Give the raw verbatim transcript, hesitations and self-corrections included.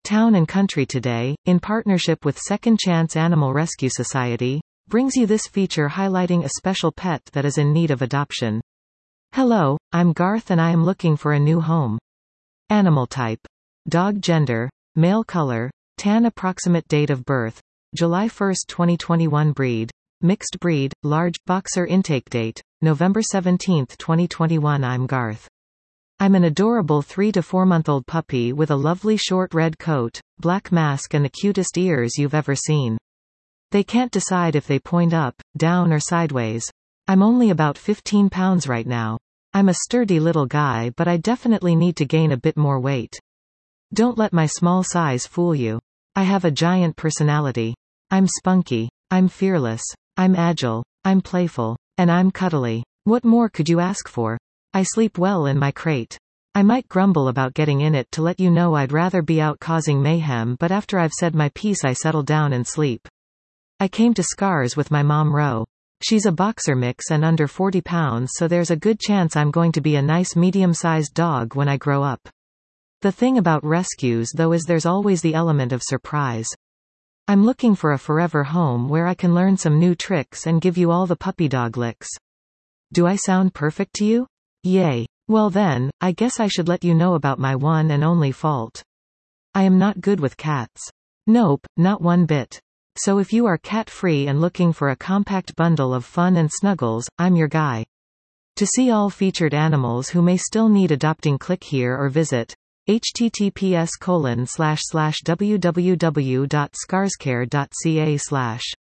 Town and Country Today, in partnership with Second Chance Animal Rescue Society, brings you this feature highlighting a special pet that is in need of adoption. Hello, I'm Garth and I am looking for a new home. Animal type. Dog gender, male color, tan approximate date of birth, July first twenty twenty-one breed, mixed breed, large, boxer intake date, November seventeenth twenty twenty-one I'm Garth. I'm an adorable three to four month old puppy with a lovely short red coat, black mask and the cutest ears you've ever seen. They can't decide if they point up, down or sideways. I'm only about fifteen pounds right now. I'm a sturdy little guy but I definitely need to gain a bit more weight. Don't let my small size fool you. I have a giant personality. I'm spunky. I'm fearless. I'm agile. I'm playful. And I'm cuddly. What more could you ask for? I sleep well in my crate. I might grumble about getting in it to let you know I'd rather be out causing mayhem, but after I've said my piece I settle down and sleep. I came to Scars with my mom Ro. She's a boxer mix and under forty pounds, so there's a good chance I'm going to be a nice medium-sized dog when I grow up. The thing about rescues though is there's always the element of surprise. I'm looking for a forever home where I can learn some new tricks and give you all the puppy dog licks. Do I sound perfect to you? Yay. Well then, I guess I should let you know about my one and only fault. I am not good with cats. Nope, not one bit. So if you are cat-free and looking for a compact bundle of fun and snuggles, I'm your guy. To see all featured animals who may still need adopting, click here or visit https colon slash slash www dot scarscare dot ca slash